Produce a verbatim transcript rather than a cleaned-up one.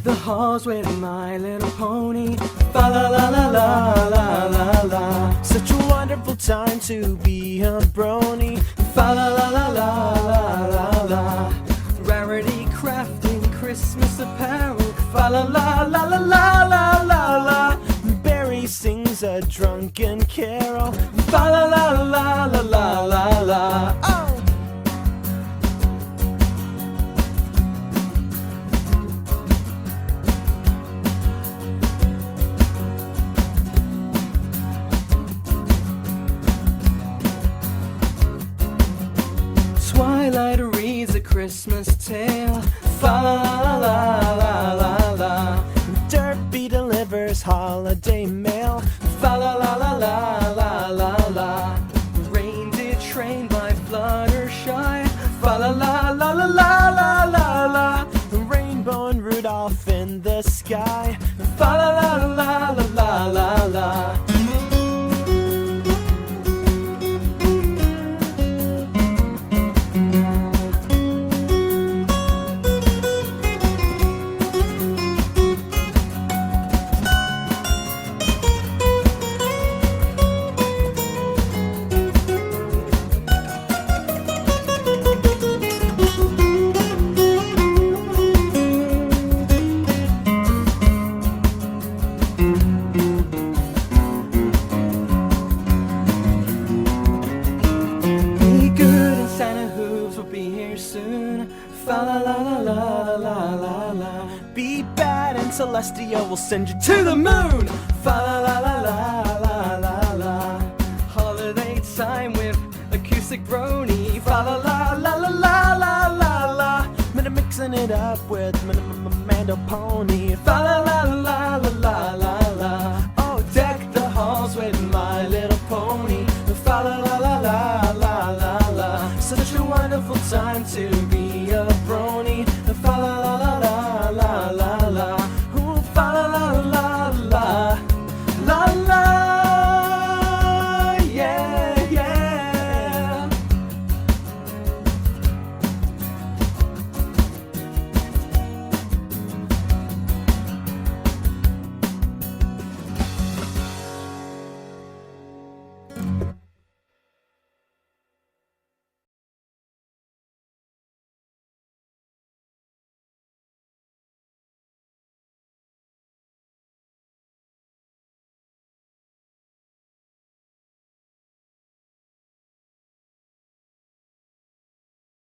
the halls with My Little Pony. Fa la la la la la la la. Such a wonderful time to be a brony. Fa la la la la la la la. Rarity crafting Christmas apparel. Fa la la la la la la la la. Barry sings a drunken carol. Fa la la la la la la la. Oh! Twilight reads a Christmas tale. Fa la la la la la la. Derpy delivers holiday mail. Fa la la la la la la la. Reindeer trained by Fluttershy. Fa la la la la la la la la. Rainbow and Rudolph in the sky. Fa la la la la la la la. Soon. Fa la la la la la la la. Be bad and Celestia will send you To the moon. Fa la la la la la la la. Holiday time with acoustic brony. Fa la la la la la la la la. mixing it up with Mando Pony. Fa la la la la.